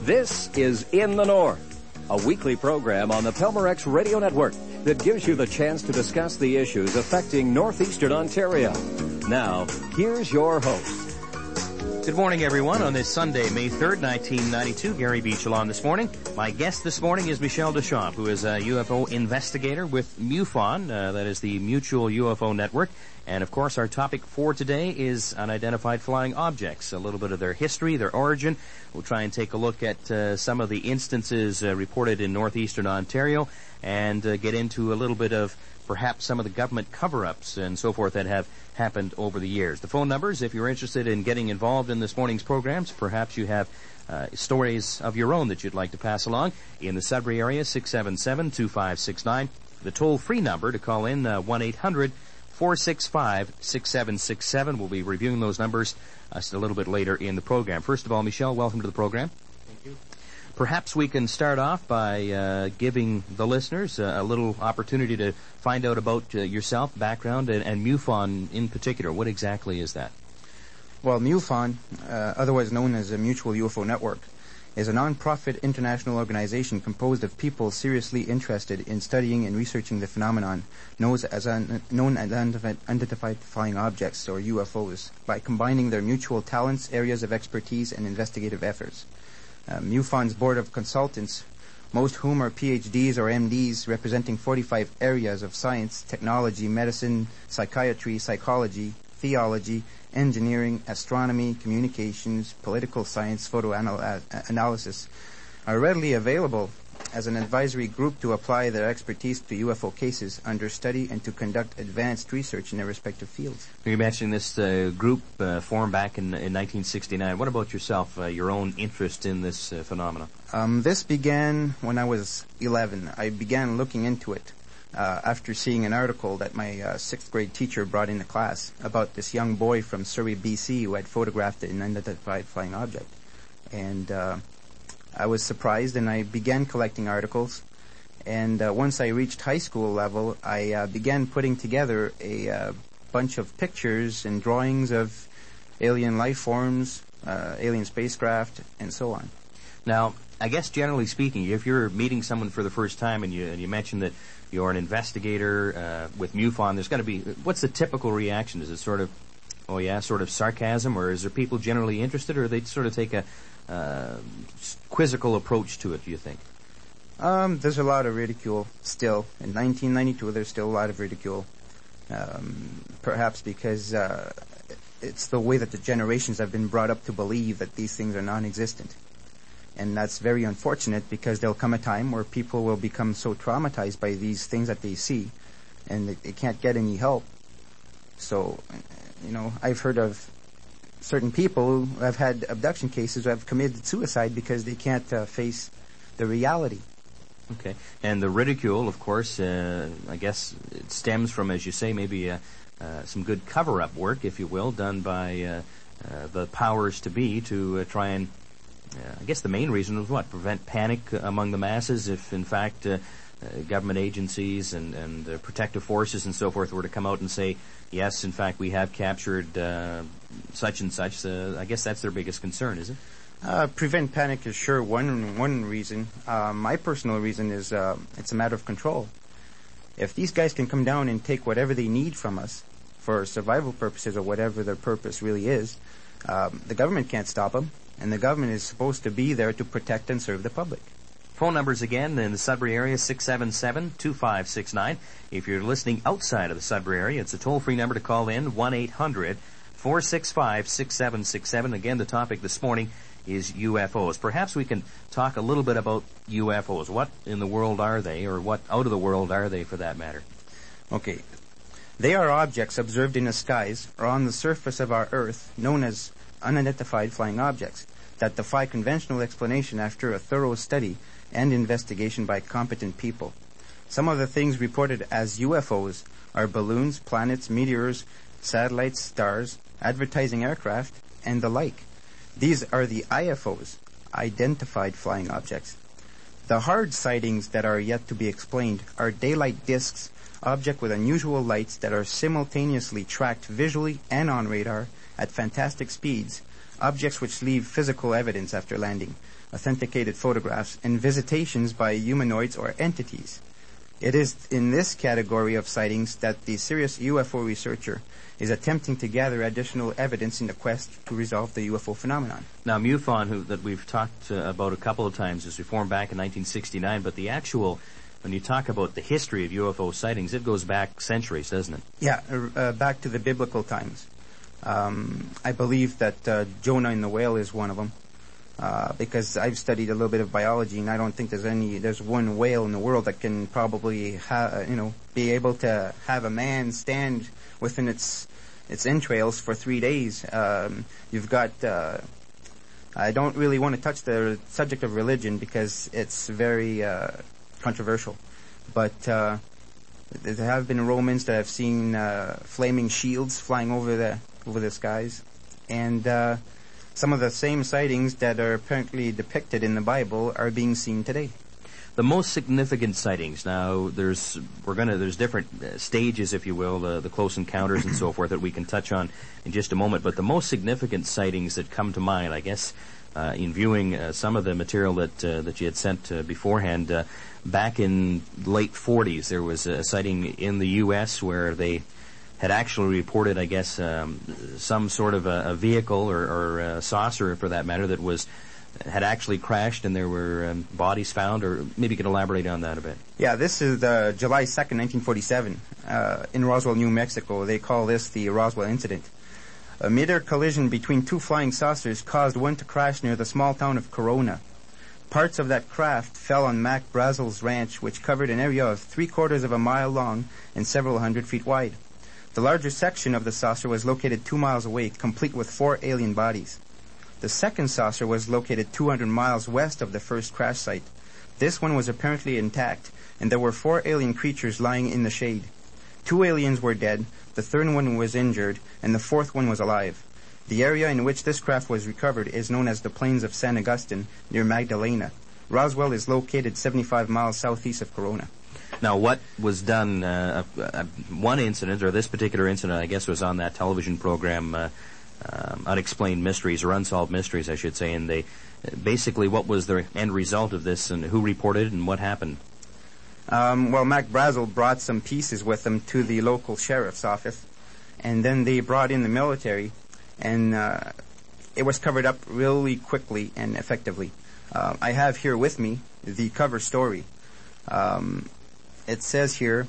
This is In the North, a weekly program on the Pelmorex Radio Network that gives you the chance to discuss the issues affecting northeastern Ontario. Now, here's your host. Good morning, everyone. On this Sunday, May 3rd, 1992, Gary Beachel on this morning. My guest this morning is Michelle Deschamps, who is a UFO investigator with MUFON, that is the Mutual UFO Network. And, of course, our topic for today is unidentified flying objects, a little bit of their history, their origin. We'll try and take a look at some of the instances reported in northeastern Ontario and get into a little bit of perhaps some of the government cover-ups and so forth that have happened over the years. The phone numbers, if you're interested in getting involved in this morning's programs, perhaps you have stories of your own that you'd like to pass along. In the Sudbury area, 677-2569. The toll-free number to call in, 1-800-465-6767. We'll be reviewing those numbers just a little bit later in the program. First of all, Michelle, welcome to the program. Thank you. Perhaps we can start off by giving the listeners a little opportunity to find out about yourself, background, and MUFON in particular. What exactly is that? Well, MUFON, otherwise known as the Mutual UFO Network, is a non-profit international organization composed of people seriously interested in studying and researching the phenomenon known as unidentified flying objects, or UFOs, by combining their mutual talents, areas of expertise, and investigative efforts. MUFON's board of consultants, most whom are PhDs or MDs representing 45 areas of science, technology, medicine, psychiatry, psychology, theology, engineering, astronomy, communications, political science, photo analysis, are readily available as an advisory group to apply their expertise to UFO cases under study and to conduct advanced research in their respective fields. You mentioned this group formed back in 1969. What about yourself, your own interest in this phenomenon? This began when I was 11. I began looking into it after seeing an article that my 6th grade teacher brought into class about this young boy from Surrey, BC, who had photographed an unidentified flying object. And I was surprised, and I began collecting articles. And once I reached high school level, I began putting together a bunch of pictures and drawings of alien life forms, alien spacecraft, and so on. Now, I guess generally speaking, if you're meeting someone for the first time and you mention that you're an investigator with MUFON, there's got to be, what's the typical reaction? Is it sort of, oh yeah, sort of sarcasm, or is there people generally interested, or they sort of take a quizzical approach to it, do you think? There's a lot of ridicule still. In 1992, there's still a lot of ridicule. Perhaps because it's the way that the generations have been brought up to believe that these things are non-existent. And that's very unfortunate, because there'll come a time where people will become so traumatized by these things that they see, and they can't get any help. So, I've heard of certain people who have had abduction cases who have committed suicide because they can't face the reality. Okay. And the ridicule, of course, I guess it stems from, as you say, maybe some good cover-up work, if you will, done by the powers to be to try and, I guess the main reason was what? Prevent panic among the masses if, in fact, government agencies and protective forces and so forth were to come out and say, yes, in fact, we have captured such and such. I guess that's their biggest concern, is it? Prevent panic is sure one reason. My personal reason is it's a matter of control. If these guys can come down and take whatever they need from us for survival purposes or whatever their purpose really is, the government can't stop them, and the government is supposed to be there to protect and serve the public. Phone numbers again in the Sudbury area, 677-2569. If you're listening outside of the Sudbury area, it's a toll-free number to call in, 1-800-465-6767. Again, the topic this morning is UFOs. Perhaps we can talk a little bit about UFOs. What in the world are they, or what out of the world are they, for that matter? Okay. They are objects observed in the skies or on the surface of our Earth, known as unidentified flying objects, that defy conventional explanation after a thorough study and investigation by competent people. Some of the things reported as UFOs are balloons, planets, meteors, satellites, stars, advertising aircraft, and the like. These are the IFOs, identified flying objects. The hard sightings that are yet to be explained are daylight discs, objects with unusual lights that are simultaneously tracked visually and on radar at fantastic speeds, objects which leave physical evidence after landing, authenticated photographs, and visitations by humanoids or entities. It is in this category of sightings that the serious UFO researcher is attempting to gather additional evidence in the quest to resolve the UFO phenomenon. Now, MUFON, that we've talked about a couple of times, was reformed back in 1969, but the actual, when you talk about the history of UFO sightings, it goes back centuries, doesn't it? Yeah, back to the biblical times. I believe that Jonah and the whale is one of them. Because I've studied a little bit of biology, and I don't think there's one whale in the world that can probably be able to have a man stand within its entrails for 3 days. You've got, I don't really want to touch the subject of religion because it's very controversial, but there have been Romans that have seen flaming shields flying over the skies, and some of the same sightings that are apparently depicted in the Bible are being seen today. The most significant sightings, now there's different stages, if you will, the close encounters and so forth that we can touch on in just a moment, but the most significant sightings that come to mind, I guess, in viewing some of the material that you had sent beforehand, back in late 40s, there was a sighting in the U.S. where they had actually reported, I guess, some sort of a vehicle or a saucer, for that matter, that had actually crashed, and there were bodies found. Or maybe you could elaborate on that a bit. Yeah, this is July 2nd, 1947, in Roswell, New Mexico. They call this the Roswell Incident. A mid-air collision between two flying saucers caused one to crash near the small town of Corona. Parts of that craft fell on Mac Brazel's ranch, which covered an area of 3/4 of a mile long and several hundred feet wide. The larger section of the saucer was located 2 miles away, complete with 4 alien bodies. The second saucer was located 200 miles west of the first crash site. This one was apparently intact, and there were 4 alien creatures lying in the shade. 2 aliens were dead, the third one was injured, and the fourth one was alive. The area in which this craft was recovered is known as the Plains of San Agustin, near Magdalena. Roswell is located 75 miles southeast of Corona. Now, what was done, one incident, or this particular incident, I guess, was on that television program, Unexplained Mysteries, or Unsolved Mysteries, I should say, and they, basically, what was the end result of this, and who reported it, and what happened? Well, Mac Brazel brought some pieces with him to the local sheriff's office, and then they brought in the military, and it was covered up really quickly and effectively. I have here with me the cover story. It says here,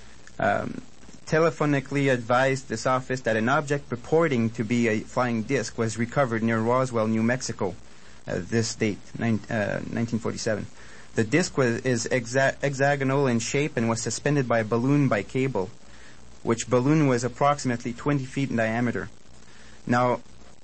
telephonically advised this office that an object purporting to be a flying disc was recovered near Roswell, New Mexico, this date, 1947. The disc is hexagonal in shape and was suspended by a balloon by cable, which balloon was approximately 20 feet in diameter. Now,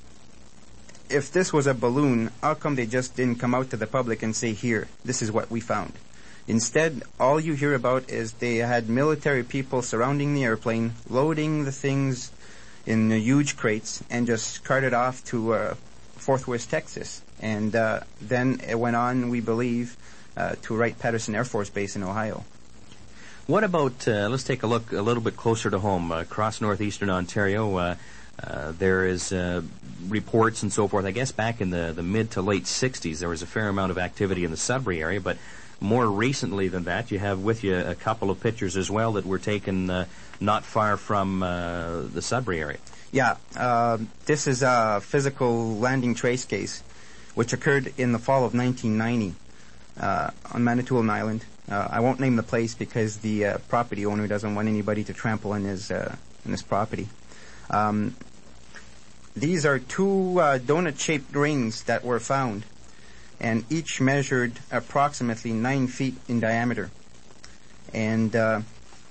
if this was a balloon, how come they just didn't come out to the public and say, here, this is what we found? Instead, all you hear about is they had military people surrounding the airplane, loading the things in huge crates, and just carted off to Fort Worth, Texas. And then it went on, we believe, to Wright-Patterson Air Force Base in Ohio. What about, let's take a look a little bit closer to home, across northeastern Ontario. There is reports and so forth. I guess back in the mid to late 60s, there was a fair amount of activity in the Sudbury area, but more recently than that, you have with you a couple of pictures as well that were taken not far from the Sudbury area. Yeah, this is a physical landing trace case, which occurred in the fall of 1990 on Manitoulin Island. I won't name the place because the property owner doesn't want anybody to trample on his property. These are 2 donut-shaped rings that were found, and each measured approximately 9 feet in diameter. And the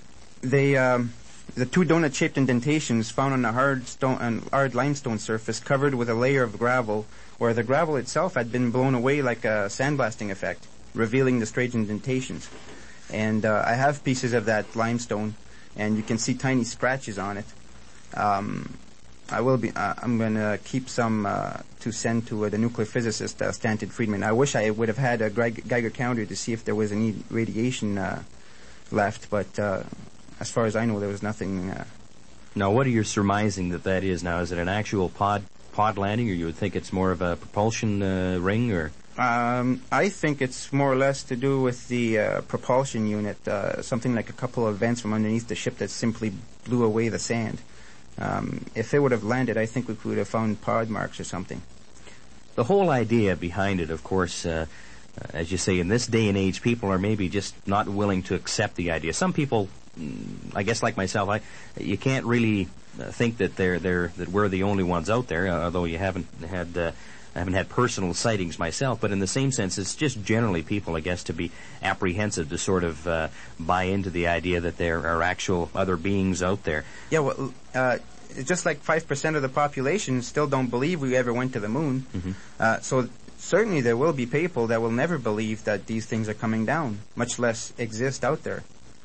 2 donut-shaped indentations found on a hard limestone surface covered with a layer of gravel, where the gravel itself had been blown away like a sandblasting effect, revealing the strange indentations. And I have pieces of that limestone, and you can see tiny scratches on it. I'm going to keep some to send to the nuclear physicist, Stanton Friedman. I wish I would have had a Geiger counter to see if there was any radiation left, but as far as I know, there was nothing. Now, what are you surmising that is now? Is it an actual pod pod landing, or you would think it's more of a propulsion ring, or? I think it's more or less to do with the propulsion unit, something like a couple of vents from underneath the ship that simply blew away the sand. If it would have landed, I think we would have found pod marks or something. The whole idea behind it, of course, as you say, in this day and age, people are maybe just not willing to accept the idea. Some people, I guess like myself, you can't really think that that we're the only ones out there, although I haven't had personal sightings myself, but in the same sense, it's just generally people, I guess, to be apprehensive to sort of buy into the idea that there are actual other beings out there. Yeah, well, just like 5% of the population still don't believe we ever went to the moon. Mm-hmm. So certainly there will be people that will never believe that these things are coming down, much less exist out there.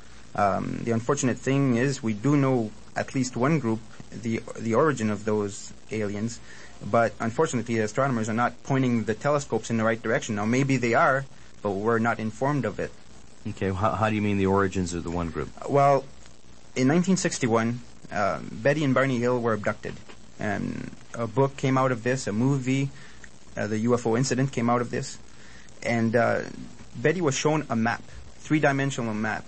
The unfortunate thing is we do know at least one group, the origin of those aliens, but unfortunately the astronomers are not pointing the telescopes in the right direction. Now maybe they are, but we're not informed of it. Okay, how do you mean the origins of the one group? Well, in 1961, Betty and Barney Hill were abducted, and a book came out of this, a movie, the UFO incident came out of this, and Betty was shown a map, 3-dimensional map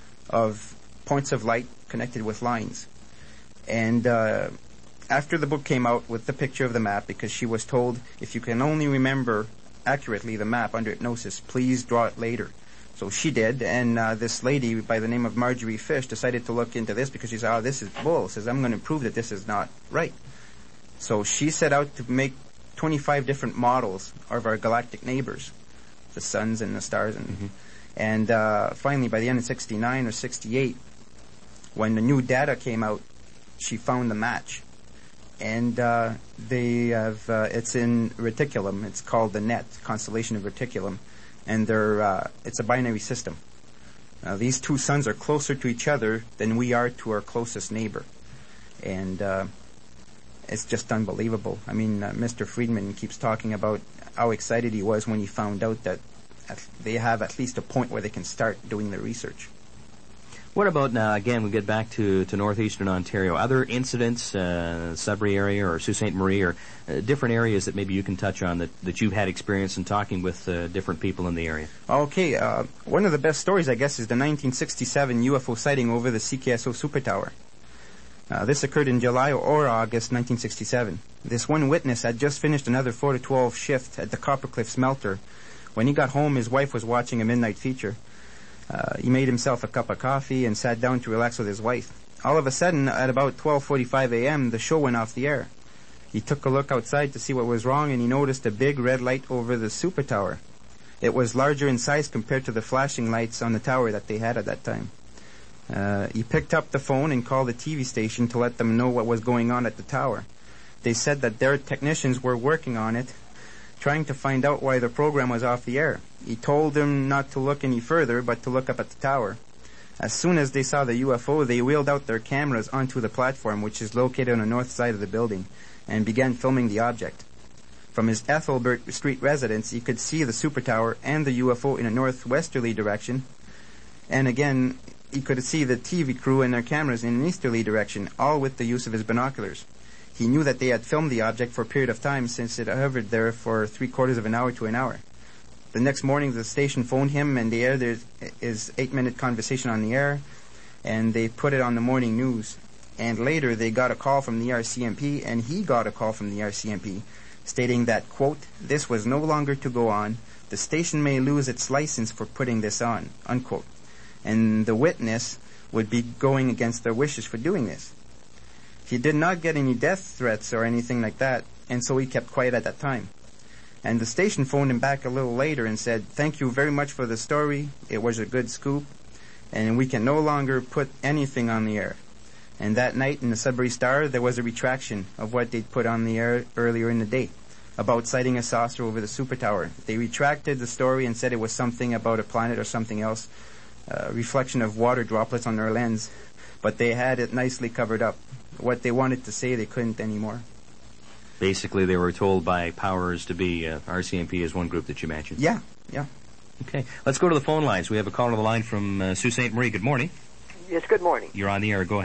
of points of light connected with lines. And after the book came out with the picture of the map, because she was told, if you can only remember accurately the map under hypnosis, please draw it later. So she did, and this lady by the name of Marjorie Fish decided to look into this because she said, this is bull. Says, I'm going to prove that this is not right. So she set out to make 25 different models of our galactic neighbors, the suns and the stars. And finally, by the end of 69 or 68, when the new data came out, she found the match. And they have, it's in Reticulum. It's called the NET, Constellation of Reticulum. And it's a binary system. These two suns are closer to each other than we are to our closest neighbor. And it's just unbelievable. I mean, Mr. Friedman keeps talking about how excited he was when he found out that they have at least a point where they can start doing the research. What about now, again, we get back to northeastern Ontario, other incidents, Sudbury area or Sault Ste. Marie, or different areas that maybe you can touch on that you've had experience in talking with different people in the area? Okay, one of the best stories, I guess, is the 1967 UFO sighting over the CKSO Super Tower. This occurred in July or August 1967. This one witness had just finished another 4 to 12 shift at the Coppercliff smelter. When he got home, his wife was watching a midnight feature. He made himself a cup of coffee and sat down to relax with his wife. All of a sudden, at about 12:45 a.m., the show went off the air. He took a look outside to see what was wrong, and he noticed a big red light over the super tower. It was larger in size compared to the flashing lights on the tower that they had at that time. He picked up the phone and called the TV station to let them know what was going on at the tower. They said that their technicians were working on it, trying to find out why the program was off the air. He told them not to look any further, but to look up at the tower. As soon as they saw the UFO, they wheeled out their cameras onto the platform, which is located on the north side of the building, and began filming the object. From his Ethelbert Street residence, he could see the super tower and the UFO in a northwesterly direction, and again, he could see the TV crew and their cameras in an easterly direction, all with the use of his binoculars. He knew that they had filmed the object for a period of time since it hovered there for 3/4 of an hour to an hour. The next morning, the station phoned him, and they aired his 8-minute conversation on the air, and they put it on the morning news. And later, they got a call from the RCMP, and he got a call from the RCMP, stating that, quote, this was no longer to go on. The station may lose its license for putting this on, unquote. And the witness would be going against their wishes for doing this. He did not get any death threats or anything like that, and so he kept quiet at that time. And the station phoned him back a little later and said, thank you very much for the story. It was a good scoop, and we can no longer put anything on the air. And that night in the Sudbury Star, there was a retraction of what they'd put on the air earlier in the day about sighting a saucer over the super tower. They retracted the story and said it was something about a planet or something else, a reflection of water droplets on their lens, but they had it nicely covered up. What they wanted to say, they couldn't anymore. Basically, they were told by powers to be, RCMP is one group that you mentioned. Yeah. Okay, let's go to the phone lines. We have a caller on the line from Sault Ste. Marie. Good morning. Yes, good morning. You're on the air. Go ahead.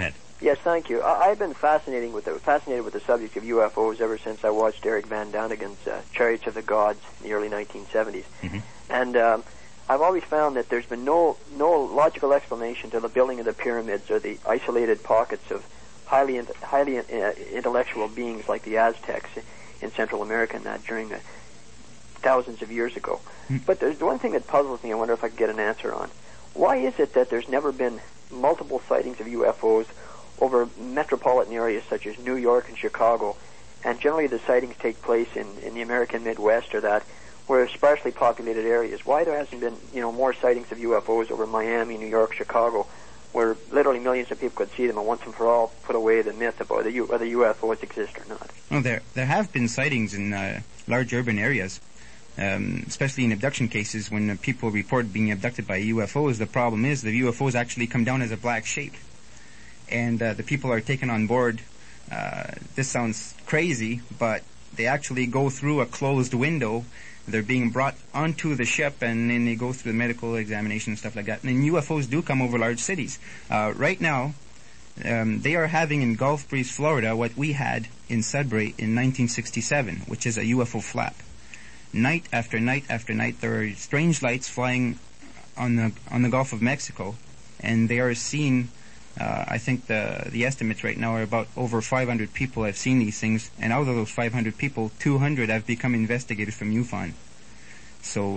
Yes, thank you. I've been fascinated with the subject of UFOs ever since I watched Eric Van Daniken's Chariots of the Gods in the early 1970s. Mm-hmm. And I've always found that there's been no logical explanation to the building of the pyramids or the isolated pockets of highly intellectual beings like the Aztecs in Central America and that during the thousands of years ago. But there's one thing that puzzles me. I wonder if I could get an answer on. Why is it that there's never been multiple sightings of UFOs over metropolitan areas such as New York and Chicago, and generally the sightings take place in the American Midwest or that, where sparsely populated areas? Why there hasn't been, more sightings of UFOs over Miami, New York, Chicago, where literally millions of people could see them and once and for all put away the myth about whether UFOs exist or not? Well, there have been sightings in large urban areas, especially in abduction cases. When people report being abducted by UFOs, the problem is the UFOs actually come down as a black shape. And the people are taken on board. This sounds crazy, but they actually go through a closed window. They're being brought onto the ship, and then they go through the medical examination and stuff like that. And UFOs do come over large cities. Right now, they are having in Gulf Breeze, Florida, what we had in Sudbury in 1967, which is a UFO flap. Night after night after night, there are strange lights flying on the Gulf of Mexico, and they are seen. I think the estimates right now are about over 500 people have seen these things, and out of those 500 people, 200 have become investigators from MUFON. So,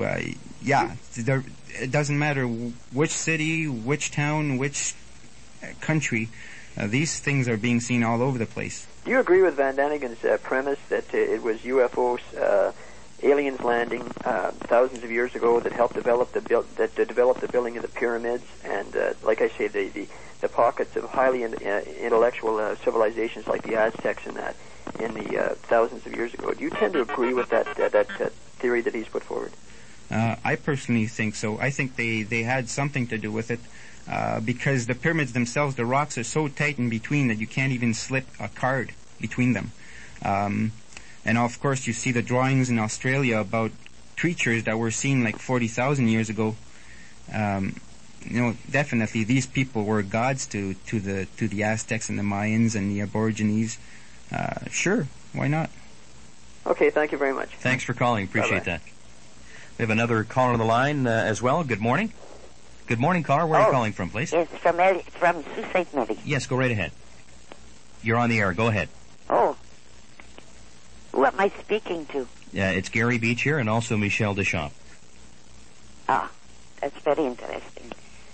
it doesn't matter which city, which town, which country, these things are being seen all over the place. Do you agree with Van Daniken's premise that it was UFOs, aliens landing thousands of years ago that helped develop the building of the pyramids, and like I say, the pockets of highly intellectual civilizations like the Aztecs and that in the thousands of years ago? Do you tend to agree with that theory that he's put forward? I personally think so. I think they had something to do with it because the pyramids themselves, the rocks are so tight in between that you can't even slip a card between them. And of course, you see the drawings in Australia about creatures that were seen like 40,000 years ago. Definitely these people were gods to the Aztecs and the Mayans and the Aborigines. Sure, why not? Okay, thank you very much. Thanks for calling. Appreciate Bye-bye. that. We have another caller on the line as well. Good morning. Good morning, caller. Where are you calling from, please? Yes, from Sault Ste. Marie. Yes, go right ahead. You're on the air. Go ahead. Oh. Who am I speaking to? It's Gary Beach here and also Michelle Deschamps. Ah, that's very interesting.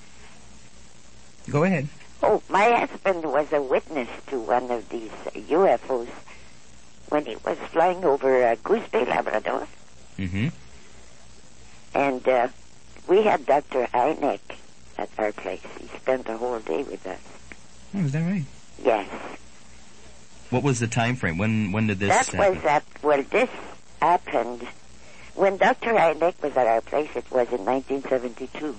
Go ahead. Oh, my husband was a witness to one of these UFOs when he was flying over Goose Bay, Labrador. Mm-hmm. And we had Dr. Hynek at our place. He spent the whole day with us. Oh, is that right? Yes. What was the time frame? When did this happen? This happened when Dr. Hynek was at our place. It was in 1972.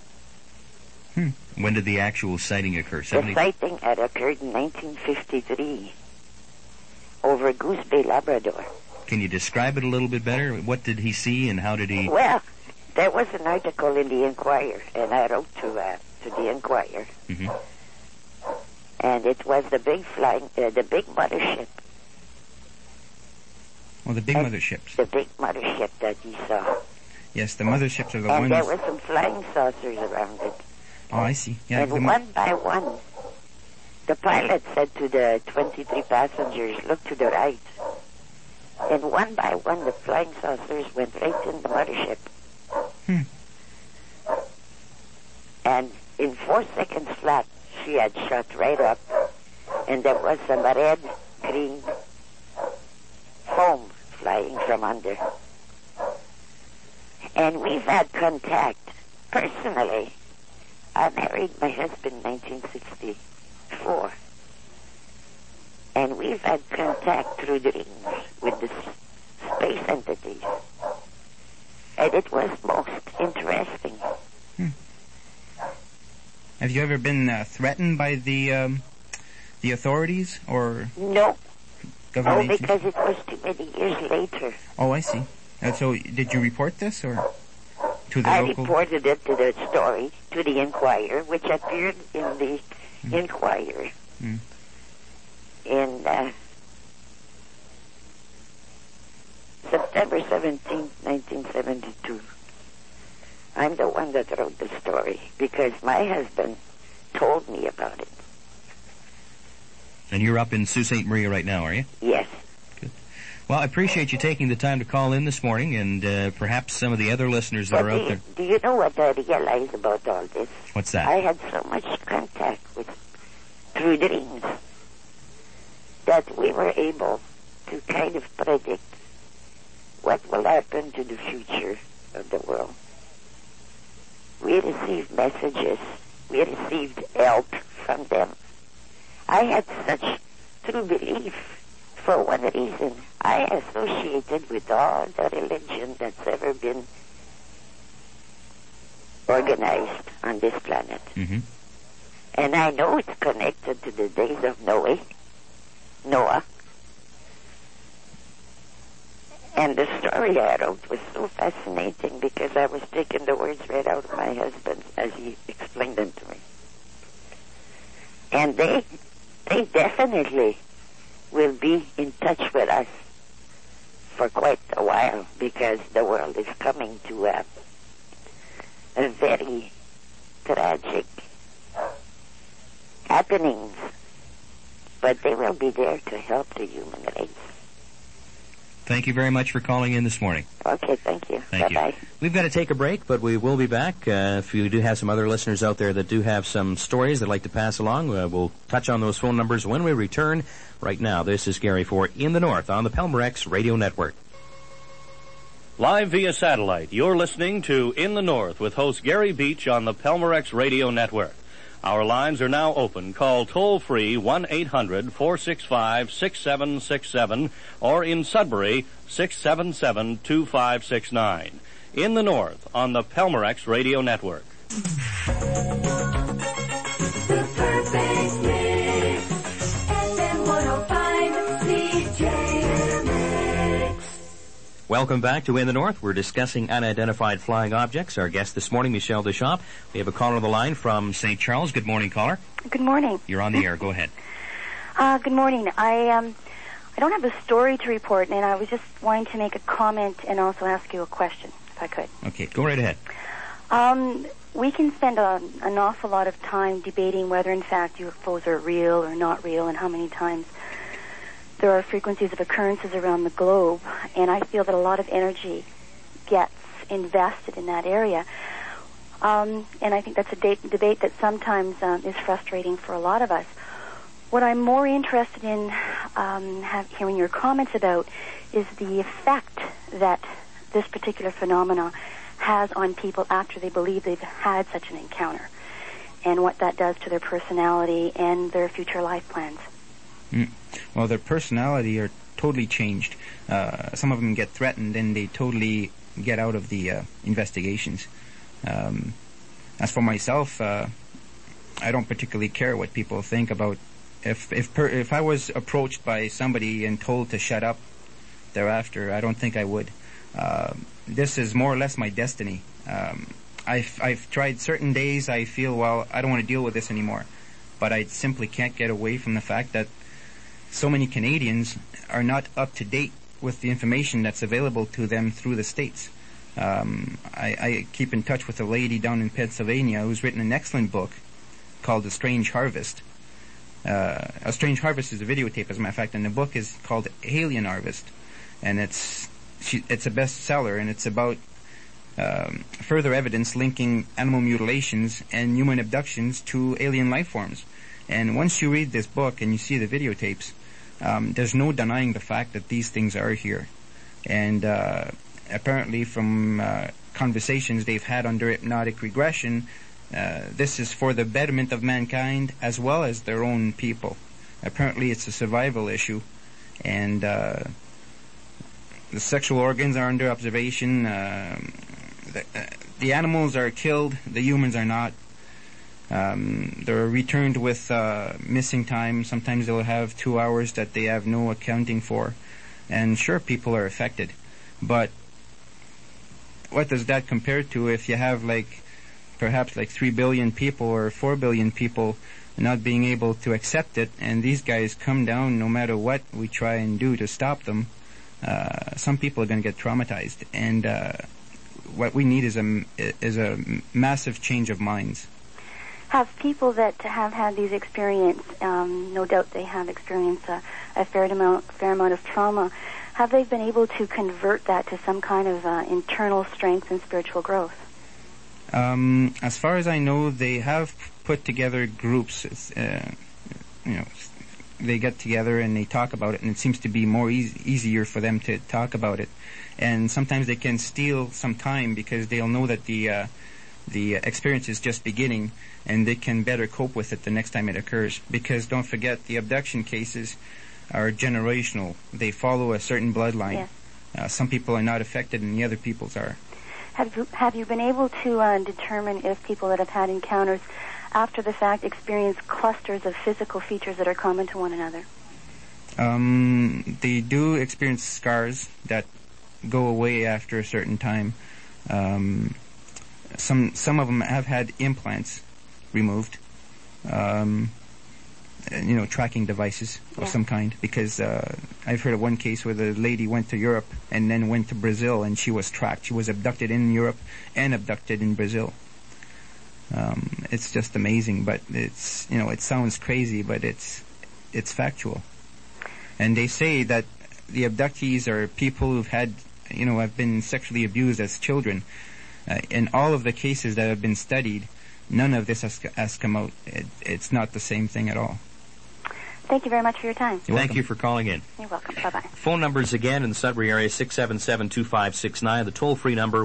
When did the actual sighting occur? The sighting had occurred in 1953 over Goose Bay, Labrador. Can you describe it a little bit better? What did he see and how did he... Well, there was an article in the Enquirer, and I wrote to the Enquirer. Mm-hmm. And it was the big mothership. Oh, the big motherships. The big mothership that he saw. Yes, the motherships are the ones... ones... And there were some flying saucers around it. Oh, I see. Yeah, and one by one, the pilot said to the 23 passengers, look to the right. And one by one, the flying saucers went right in the mothership. And in 4 seconds flat, she had shot right up. And there was some red-green foam flying from under. And we've had contact, personally. I married my husband in 1964. And we've had contact through dreams with the space entities. And it was most interesting. Have you ever been threatened by the authorities or... No. Government agencies? Because it was too many years later. Oh, I see. So did you report this or... to the local... reported it to the story, to the Enquirer, which appeared in the Enquirer. In September 17, 1972. I'm the one that wrote the story because my husband told me about it. And you're up in Sault Ste. Marie right now, are you? Yes. Good. Well, I appreciate you taking the time to call in this morning, and perhaps some of the other listeners that are out there. Do you know what I realized about all this? What's that? I had so much contact through dreams that we were able to kind of predict what will happen to the future of the world. We received messages. We received help from them. I had such true belief for one reason. I associated with all the religion that's ever been organized on this planet. Mm-hmm. And I know it's connected to the days of Noah. And the story I wrote was so fascinating because I was taking the words right out of my husband as he explained them to me. And they definitely will be in touch with us for quite a while because the world is coming to a very tragic happenings. But they will be there to help the human race. Thank you very much for calling in this morning. Okay, thank you. Thank Bye-bye. you. We've got to take a break, but we will be back. If you do have some other listeners out there that do have some stories they'd like to pass along, we'll touch on those phone numbers when we return. Right now, this is Gary for In the North on the Pelmer-X Radio Network. Live via satellite, you're listening to In the North with host Gary Beach on the Pelmer-X Radio Network. Our lines are now open. Call toll-free 1-800-465-6767 or in Sudbury 677-2569. In the North on the Pelmer-X Radio Network. The perfect mix. FM 105 CJMX. Welcome back to In the North. We're discussing unidentified flying objects. Our guest this morning, Michelle Deschamps. We have a caller on the line from St. Charles. Good morning, caller. Good morning. You're on the air. Go ahead. Good morning. I don't have a story to report, and I was just wanting to make a comment and also ask you a question, if I could. Okay, go right ahead. We can spend an awful lot of time debating whether, in fact, UFOs are real or not real and how many times there are frequencies of occurrences around the globe, and I feel that a lot of energy gets invested in that area. And I think that's a debate that sometimes is frustrating for a lot of us. What I'm more interested in hearing your comments about is the effect that this particular phenomena has on people after they believe they've had such an encounter, and what that does to their personality and their future life plans. Well, their personality are totally changed. Some of them get threatened and they totally get out of the investigations. As for myself, I don't particularly care what people think about. If I was approached by somebody and told to shut up thereafter, I don't think I would. This is more or less my destiny. I've tried certain days. I feel, well, I don't want to deal with this anymore, but I simply can't get away from the fact that so many Canadians are not up to date with the information that's available to them through the States. I keep in touch with a lady down in Pennsylvania who's written an excellent book called A Strange Harvest. A Strange Harvest is a videotape, as a matter of fact, and the book is called Alien Harvest. And it's a bestseller, and it's about further evidence linking animal mutilations and human abductions to alien life forms. And once you read this book and you see the videotapes, there's no denying the fact that these things are here. And apparently from conversations they've had under hypnotic regression, this is for the betterment of mankind as well as their own people. Apparently it's a survival issue, and the sexual organs are under observation. The animals are killed, the humans are not. They're returned with missing time. Sometimes they'll have 2 hours that they have no accounting for. And sure, people are affected. But what does that compare to if you have perhaps 3 billion people or 4 billion people not being able to accept it, and these guys come down no matter what we try and do to stop them. Some people are going to get traumatized, and what we need is a massive change of minds. Have people that have had these experiences, no doubt they have experienced a fair amount of trauma, have they been able to convert that to some kind of internal strength and spiritual growth? As far as I know, they have put together groups. They get together and they talk about it, and it seems to be more easier for them to talk about it. And sometimes they can steal some time because they'll know that the experience is just beginning, and they can better cope with it the next time it occurs. Because don't forget, the abduction cases are generational. They follow a certain bloodline. Yes. Some people are not affected, and the other people's are. Have you been able to determine if people that have had encounters after the fact experience clusters of physical features that are common to one another? They do experience scars that go away after a certain time. Some of them have had implants removed, tracking devices of some kind, because I've heard of one case where the lady went to Europe and then went to Brazil, and she was tracked. She was abducted in Europe and abducted in Brazil. It's just amazing, but it's, it sounds crazy, but it's factual. And they say that the abductees are people who've had, have been sexually abused as children. In all of the cases that have been studied, none of this has come out. It's not the same thing at all. Thank you very much for your time. Thank you for calling in. You're welcome. Bye-bye. Phone numbers again in the Sudbury area, 677-2569. The toll-free number,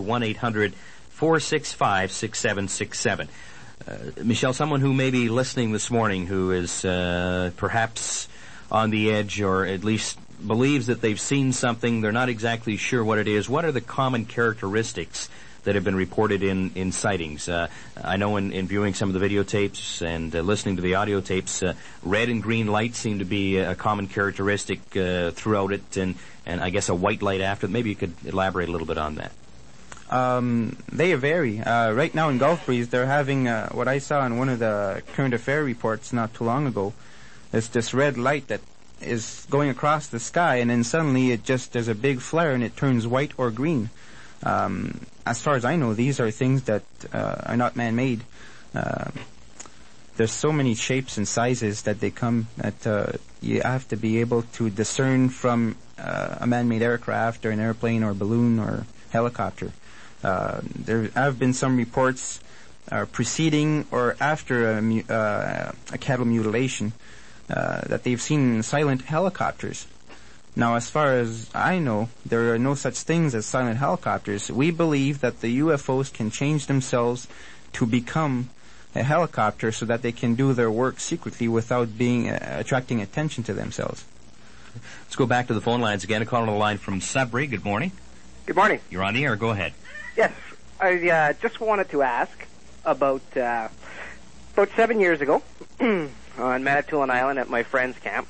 1-800-465-6767. Michelle, someone who may be listening this morning who is perhaps on the edge, or at least believes that they've seen something, they're not exactly sure what it is. What are the common characteristics that have been reported in sightings? I know in viewing some of the videotapes and listening to the audio tapes, red and green lights seem to be a common characteristic throughout it, and I guess a white light after. Maybe you could elaborate a little bit on that. They vary. Right now in Gulf Breeze, they're having what I saw in one of the current affair reports not too long ago. It's this red light that is going across the sky, and then suddenly there's a big flare and it turns white or green. As far as I know, these are things that are not man-made. There's so many shapes and sizes that they come that you have to be able to discern from a man-made aircraft or an airplane or balloon or helicopter. There have been some reports preceding or after a cattle mutilation that they've seen silent helicopters. Now, as far as I know, there are no such things as silent helicopters. We believe that the UFOs can change themselves to become a helicopter so that they can do their work secretly without attracting attention to themselves. Let's go back to the phone lines again. A caller on the line from Sudbury. Good morning. Good morning. You're on the air. Go ahead. Yes, I just wanted to ask about 7 years ago on Manitoulin Island at my friend's camp.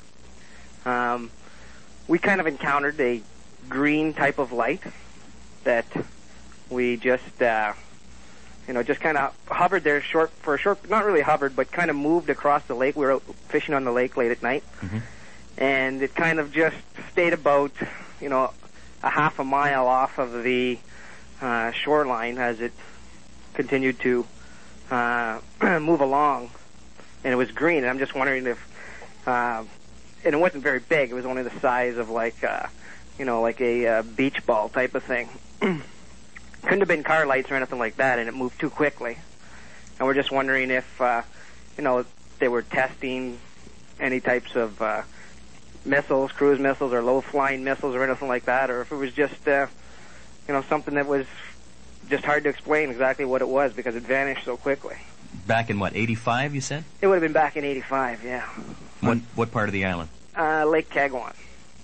We kind of encountered a green type of light that we just kind of hovered there not really hovered, but kind of moved across the lake. We were out fishing on the lake late at night, and it kind of just stayed about, a half a mile off of the shoreline as it continued to move along, and it was green. And I'm just wondering if, and it wasn't very big. It was only the size of like a beach ball type of thing. Couldn't have been car lights or anything like that, and it moved too quickly. And we're just wondering if, they were testing any types of missiles, cruise missiles, or low-flying missiles, or anything like that, or if it was just, something that was just hard to explain exactly what it was because it vanished so quickly. Back in, 85, you said? It would have been back in 85, yeah. What part of the island? Lake Kagwan.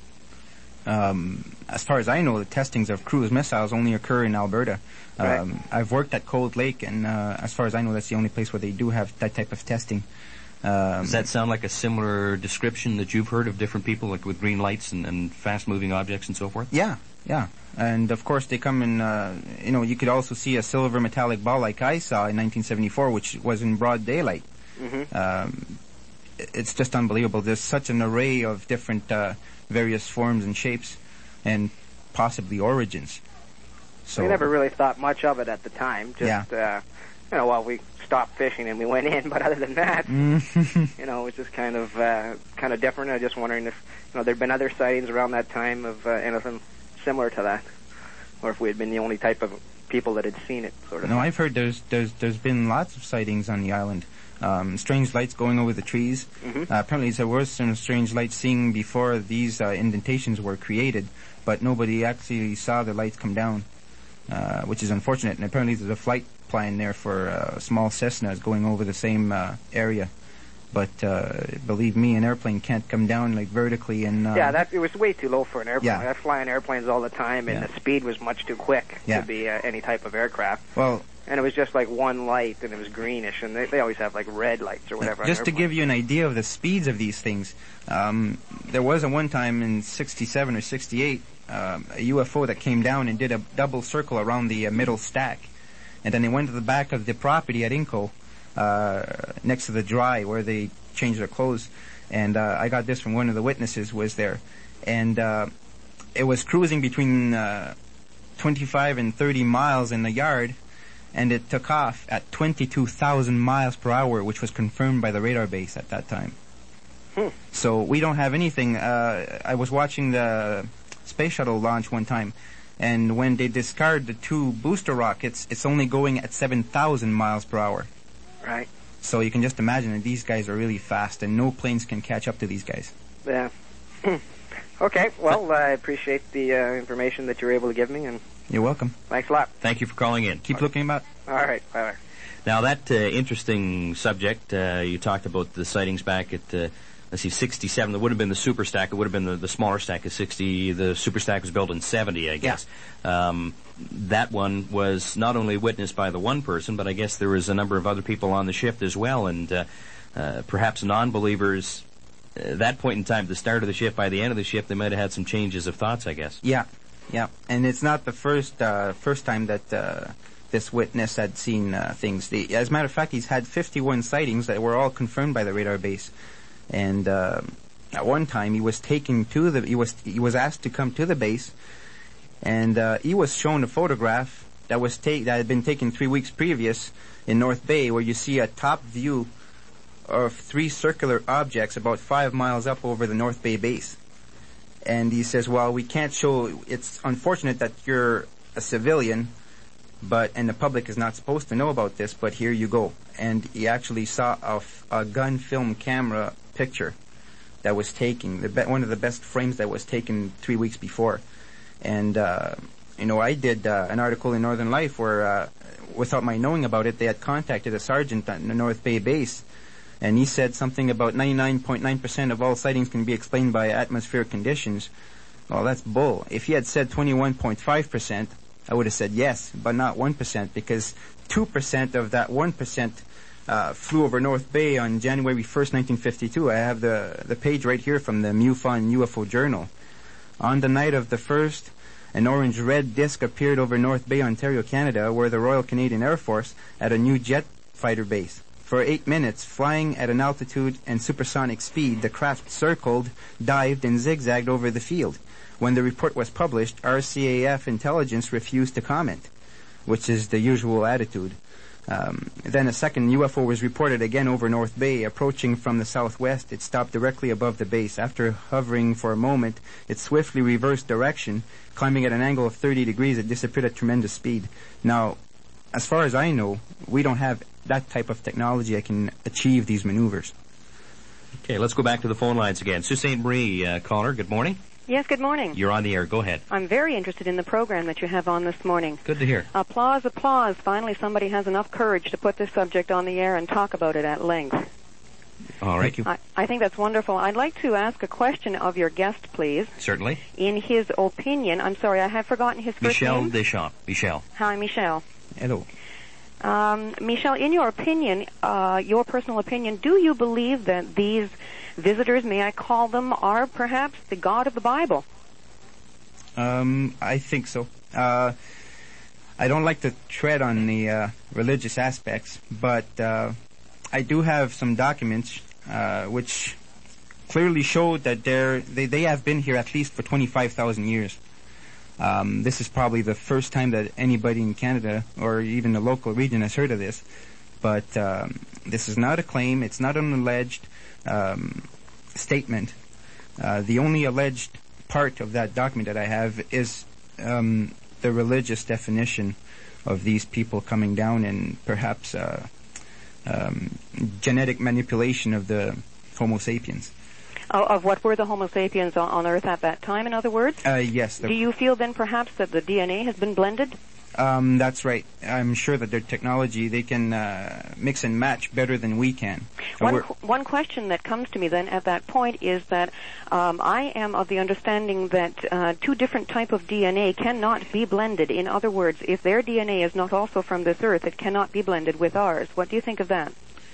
As far as I know, the testings of cruise missiles only occur in Alberta. Right. I've worked at Cold Lake, and as far as I know, that's the only place where they do have that type of testing. Does that sound like a similar description that you've heard of different people, like with green lights and fast-moving objects and so forth? Yeah. And, of course, they come in, you could also see a silver metallic ball like I saw in 1974, which was in broad daylight. it's just unbelievable. There's such an array of different various forms and shapes and possibly origins. So we never really thought much of it at the time. Just, we stopped fishing and we went in, but other than that, it was just kind of different. I was just wondering if, there'd been other sightings around that time of anything similar to that, or if we had been the only type of people that had seen it, sort of. No, I've heard there's been lots of sightings on the island. Strange lights going over the trees. Apparently there were some strange lights seen before these indentations were created, but nobody actually saw the lights come down, which is unfortunate. And apparently there's a flight plan there for small Cessnas going over the same area. But believe me, an airplane can't come down like vertically and... it was way too low for an airplane. Yeah. I fly in airplanes all the time, and the speed was much too quick to be any type of aircraft. Well... And it was just like one light, and it was greenish, and they always have like red lights or whatever. Just to give you an idea of the speeds of these things, there was a one time in 67 or 68, a UFO that came down and did a double circle around the middle stack. And then they went to the back of the property at Inco, next to the dry where they changed their clothes. And I got this from one of the witnesses was there. And it was cruising between 25 and 30 miles in the yard, and it took off at 22,000 miles per hour, which was confirmed by the radar base at that time. So we don't have anything. I was watching the space shuttle launch one time, and when they discard the two booster rockets, it's only going at 7,000 miles per hour. Right. So you can just imagine that these guys are really fast, and no planes can catch up to these guys. Yeah. Okay, well, I appreciate the information that you're able to give me, and you're welcome. Thanks a lot. Thank you for calling in. Keep looking about. All right, bye-bye. Now, that interesting subject, you talked about the sightings back at, 67. It would have been the super stack. It would have been the smaller stack of 60. The super stack was built in 70, I guess. Yeah. That one was not only witnessed by the one person, but I guess there was a number of other people on the ship as well, and perhaps non-believers. At that point in time, at the start of the shift, by the end of the shift, they might have had some changes of thoughts, I guess. Yeah, and it's not the first time that this witness had seen things. As a matter of fact, he's had 51 sightings that were all confirmed by the radar base. And at one time, he was taken to the. He was asked to come to the base, and he was shown a photograph that had been taken 3 weeks previous in North Bay, where you see a top view of 3 circular objects about 5 miles up over the North Bay base. And he says, well, we can't show, it's unfortunate that you're a civilian, and the public is not supposed to know about this, but here you go. And he actually saw a gun film camera picture that was taken, one of the best frames that was taken 3 weeks before. And, I did an article in Northern Life where, without my knowing about it, they had contacted a sergeant at the North Bay base. And he said something about 99.9% of all sightings can be explained by atmospheric conditions. Well, that's bull. If he had said 21.5%, I would have said yes, but not 1%, because 2% of that 1% flew over North Bay on January 1st, 1952. I have the page right here from the MUFON UFO Journal. On the night of the 1st, an orange-red disc appeared over North Bay, Ontario, Canada, where the Royal Canadian Air Force at a new jet fighter base. For 8 minutes, flying at an altitude and supersonic speed, the craft circled, dived, and zigzagged over the field. When the report was published, RCAF intelligence refused to comment, which is the usual attitude. Then a second UFO was reported again over North Bay, approaching from the southwest. It stopped directly above the base. After hovering for a moment, it swiftly reversed direction, climbing at an angle of 30 degrees. It disappeared at tremendous speed. Now, as far as I know, we don't have that type of technology that can achieve these maneuvers. Okay, let's go back to the phone lines again. Sault Ste. Marie, caller, good morning. Yes, good morning. You're on the air. Go ahead. I'm very interested in the program that you have on this morning. Good to hear. Applause, applause. Finally, somebody has enough courage to put this subject on the air and talk about it at length. All right. I think that's wonderful. I'd like to ask a question of your guest, please. Certainly. In his opinion, I'm sorry, I have forgotten his first name. Michel Deschamps. Michel. Hi, Michel. Hello. Michel, in your opinion, your personal opinion, do you believe that these visitors, may I call them, are perhaps the God of the Bible? I think so. I don't like to tread on the religious aspects, but I do have some documents which clearly showed that they have been here at least for 25,000 years. This is probably the first time that anybody in Canada or even the local region has heard of this. But this is not a claim. It's not an alleged statement. The only alleged part of that document that I have is the religious definition of these people coming down and perhaps genetic manipulation of the Homo sapiens. Of what were the Homo sapiens on Earth at that time, in other words? Yes. Do you feel then perhaps that the DNA has been blended? That's right. I'm sure that their technology, they can mix and match better than we can. One question that comes to me then at that point is that I am of the understanding that two different type of DNA cannot be blended. In other words, if their DNA is not also from this Earth, it cannot be blended with ours. What do you think of that?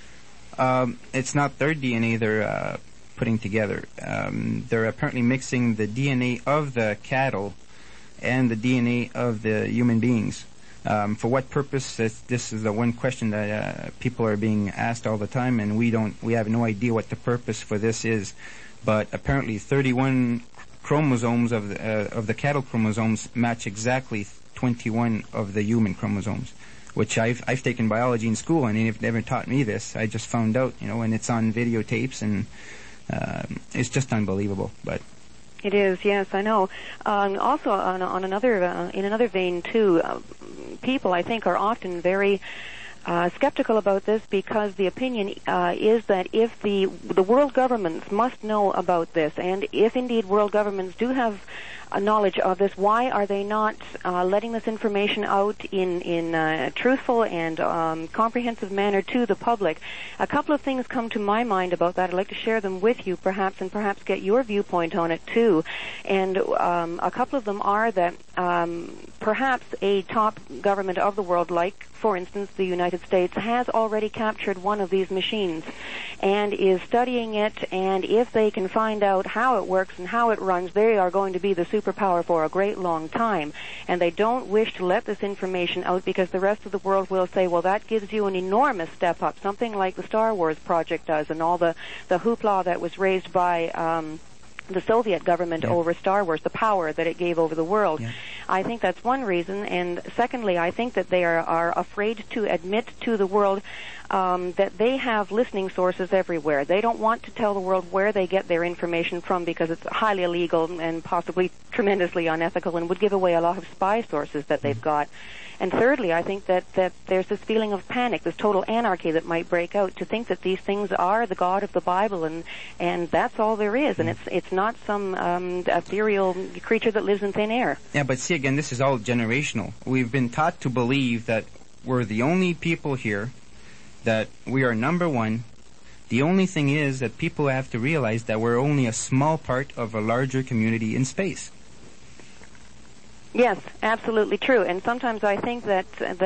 It's not their DNA they're putting together. They're apparently mixing the DNA of the cattle and the DNA of the human beings. For what purpose? This is the one question that people are being asked all the time, and we have no idea what the purpose for this is. But apparently 31 chromosomes of the cattle chromosomes match exactly 21 of the human chromosomes, which I've taken biology in school, and they've never taught me this. I just found out, and it's on videotapes, and it's just unbelievable. But it is, yes, I know. Also, on another, in another vein too, people I think are often very skeptical about this because the opinion is that if the world governments must know about this, and if indeed world governments do have a knowledge of this, why are they not letting this information out in a truthful and comprehensive manner to the public? A couple of things come to my mind about that. I'd like to share them with you, perhaps, and perhaps get your viewpoint on it too. And a couple of them are that perhaps a top government of the world, like, for instance, the United States, has already captured one of these machines and is studying it, and if they can find out how it works and how it runs, they are going to be the superpower for a great long time. And they don't wish to let this information out because the rest of the world will say, well, that gives you an enormous step up, something like the Star Wars project does, and all the hoopla that was raised by the Soviet government over Star Wars, the power that it gave over the world. Yeah. I think that's one reason, and secondly, I think that they are afraid to admit to the world that they have listening sources everywhere. They don't want to tell the world where they get their information from because it's highly illegal and possibly tremendously unethical and would give away a lot of spy sources that they've got. And thirdly, I think that there's this feeling of panic, this total anarchy that might break out, to think that these things are the God of the Bible, and that's all there is, and it's not some ethereal creature that lives in thin air. Yeah, but see, again, this is all generational. We've been taught to believe that we're the only people here, that we are number one. The only thing is that people have to realize that we're only a small part of a larger community in space. Yes, absolutely true. And sometimes I think that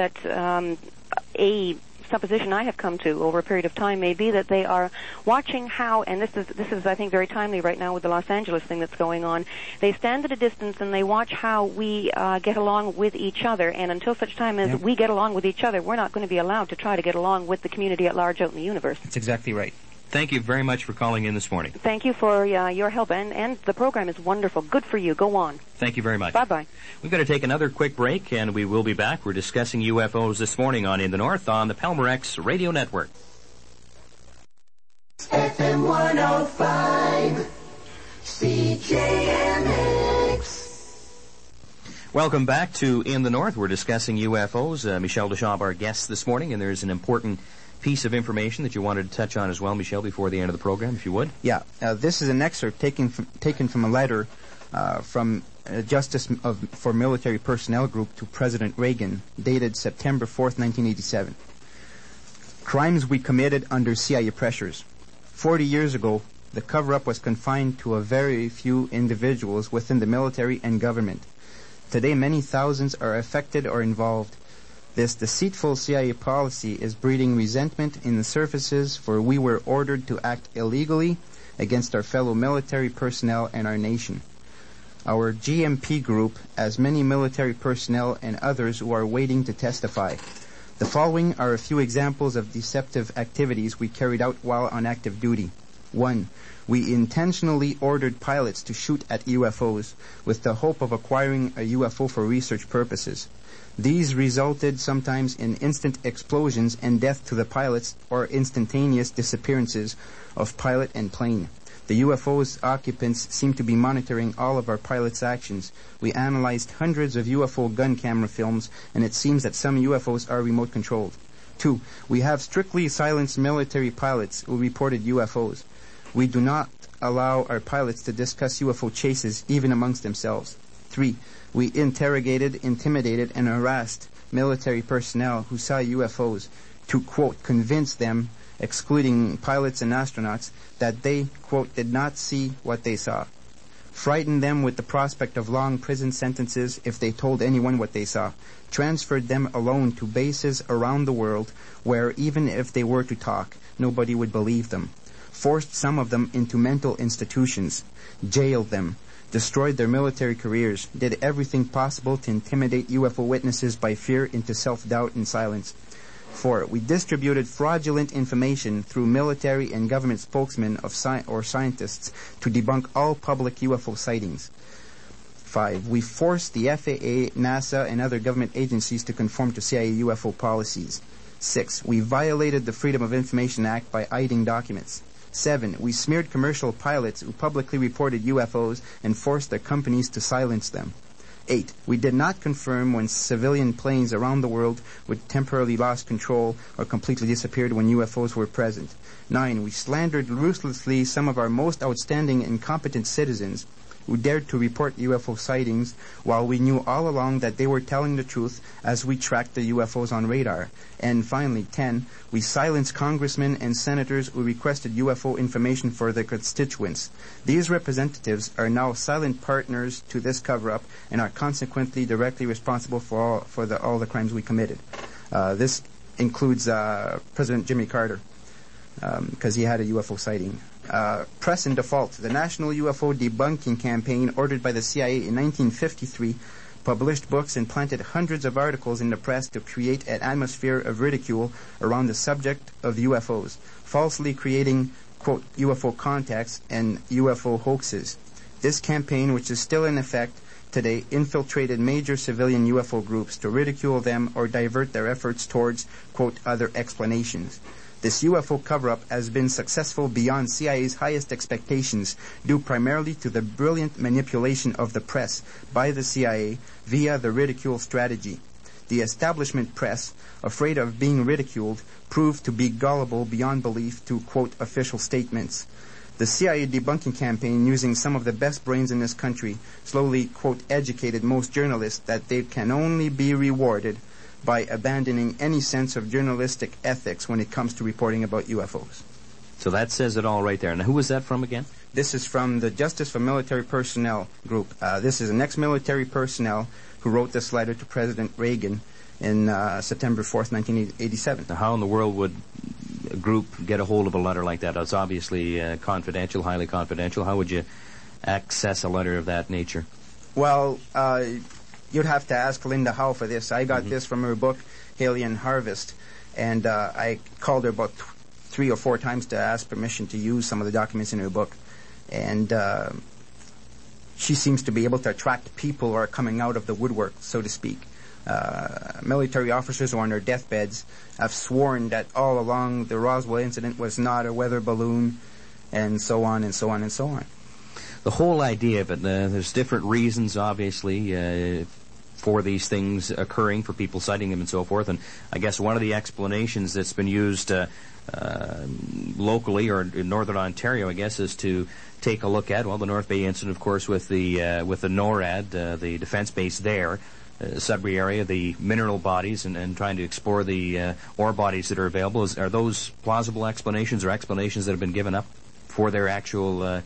a supposition I have come to over a period of time may be that they are watching how, and this is I think very timely right now with the Los Angeles thing that's going on. They stand at a distance and they watch how we get along with each other. And until such time as we get along with each other, we're not going to be allowed to try to get along with the community at large out in the universe. That's exactly right. Thank you very much for calling in this morning. Thank you for your help, and the program is wonderful. Good for you. Go on. Thank you very much. Bye-bye. We've got to take another quick break, and we will be back. We're discussing UFOs this morning on In the North on the Pelmorex Radio Network. FM 105, CJMX. Welcome back to In the North. We're discussing UFOs. Michel Deschamps, our guest this morning, and there's an important piece of information that you wanted to touch on as well, Michel, before the end of the program, if you would. Yeah, this is an excerpt taken from a letter from Justice for Military Personnel Group to President Reagan, dated September 4th, 1987. Crimes we committed under CIA pressures. 40 years ago, the cover-up was confined to a very few individuals within the military and government. Today, many thousands are affected or involved. This deceitful CIA policy is breeding resentment in the services, for we were ordered to act illegally against our fellow military personnel and our nation. Our GMP group, as many military personnel and others who are waiting to testify. The following are a few examples of deceptive activities we carried out while on active duty. 1. We intentionally ordered pilots to shoot at UFOs with the hope of acquiring a UFO for research purposes. These resulted sometimes in instant explosions and death to the pilots or instantaneous disappearances of pilot and plane. The UFO's occupants seemed to be monitoring all of our pilots' actions. We analyzed hundreds of UFO gun camera films, and it seems that some UFOs are remote controlled. 2. We have strictly silenced military pilots who reported UFOs. We do not allow our pilots to discuss UFO chases even amongst themselves. 3. We interrogated, intimidated, and harassed military personnel who saw UFOs to, quote, convince them, excluding pilots and astronauts, that they, quote, did not see what they saw. Frightened them with the prospect of long prison sentences if they told anyone what they saw. Transferred them alone to bases around the world where even if they were to talk, nobody would believe them. Forced some of them into mental institutions, jailed them, destroyed their military careers, did everything possible to intimidate UFO witnesses by fear into self-doubt and silence. 4. We distributed fraudulent information through military and government spokesmen or scientists to debunk all public UFO sightings. 5. We forced the FAA, NASA, and other government agencies to conform to CIA UFO policies. 6. We violated the Freedom of Information Act by hiding documents. 7. We smeared commercial pilots who publicly reported UFOs and forced their companies to silence them. 8. We did not confirm when civilian planes around the world would temporarily lost control or completely disappeared when UFOs were present. 9. We slandered ruthlessly some of our most outstanding and competent citizens who dared to report UFO sightings while we knew all along that they were telling the truth as we tracked the UFOs on radar. And finally, 10. We silenced congressmen and senators who requested UFO information for their constituents. These representatives are now silent partners to this cover-up and are consequently directly responsible for all the crimes we committed. This includes President Jimmy Carter, because he had a UFO sighting. Press in default. The National UFO Debunking Campaign, ordered by the CIA in 1953, published books and planted hundreds of articles in the press to create an atmosphere of ridicule around the subject of UFOs, falsely creating, quote, UFO contacts and UFO hoaxes. This campaign, which is still in effect today, infiltrated major civilian UFO groups to ridicule them or divert their efforts towards, quote, other explanations. This UFO cover-up has been successful beyond CIA's highest expectations, due primarily to the brilliant manipulation of the press by the CIA via the ridicule strategy. The establishment press, afraid of being ridiculed, proved to be gullible beyond belief to, quote, official statements. The CIA debunking campaign, using some of the best brains in this country, slowly, quote, educated most journalists that they can only be rewarded by abandoning any sense of journalistic ethics when it comes to reporting about UFOs. So that says it all right there. Now, who was that from again? This is from the Justice for Military Personnel group. This is an ex-military personnel who wrote this letter to President Reagan in September 4th, 1987. Now, how in the world would a group get a hold of a letter like that? It's obviously confidential, highly confidential. How would you access a letter of that nature? Well, you'd have to ask Linda Howe for this. I got this from her book, Alien Harvest, and I called her about 3 or 4 times to ask permission to use some of the documents in her book. And she seems to be able to attract people who are coming out of the woodwork, so to speak. Military officers who are on their deathbeds have sworn that all along the Roswell incident was not a weather balloon, and so on and so on and so on. The whole idea of it, there's different reasons, obviously, for these things occurring, for people citing them and so forth. And I guess one of the explanations that's been used locally or in northern Ontario, I guess, is to take a look at, well, the North Bay incident, of course, with the NORAD, the defense base there, Sudbury area, the mineral bodies, and trying to explore the ore bodies that are available. Are those plausible explanations or explanations that have been given up for their actual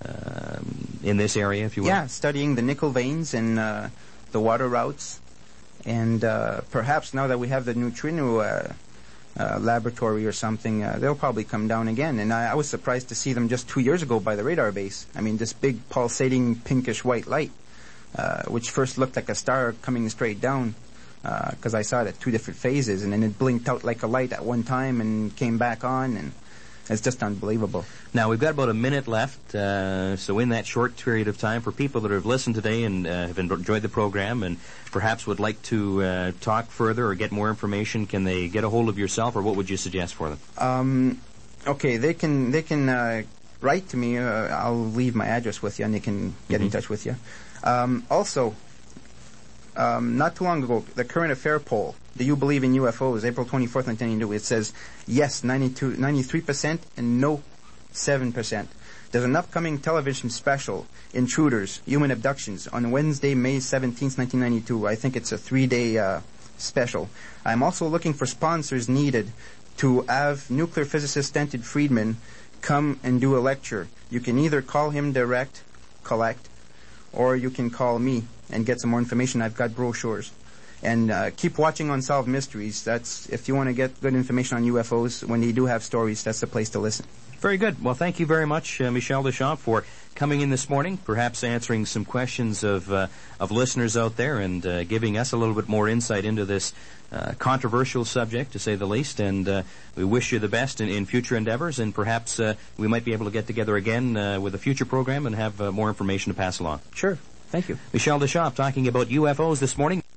in this area, if you will? Yeah, studying the nickel veins and the water routes, and perhaps now that we have the neutrino laboratory or something, they'll probably come down again. And I was surprised to see them just 2 years ago by the radar base. I mean, this big pulsating pinkish white light, which first looked like a star coming straight down, because I saw it at 2 different phases, and then it blinked out like a light at one time and came back on, and it's just unbelievable. Now, we've got about a minute left, so in that short period of time, for people that have listened today and have enjoyed the program and perhaps would like to talk further or get more information, can they get a hold of yourself, or what would you suggest for them? Okay, they can write to me. I'll leave my address with you, and they can get in touch with you. Also, not too long ago, the current affair poll, do you believe in UFOs, April 24th, 1992, it says yes, 93%, and no, 7%. There's an upcoming television special, Intruders, Human Abductions, on Wednesday, May 17th, 1992. I think it's a 3-day special. I'm also looking for sponsors needed to have nuclear physicist Stanton Friedman come and do a lecture. You can either call him direct, collect, or you can call me and get some more information. I've got brochures. And keep watching Unsolved Mysteries. That's, if you want to get good information on UFOs, when they do have stories, that's the place to listen. Very good. Well, thank you very much, Michel Deschamps, for coming in this morning, perhaps answering some questions of listeners out there and giving us a little bit more insight into this controversial subject, to say the least. And we wish you the best in future endeavors, and perhaps we might be able to get together again with a future program and have more information to pass along. Sure. Thank you. Michel Deschamps talking about UFOs this morning.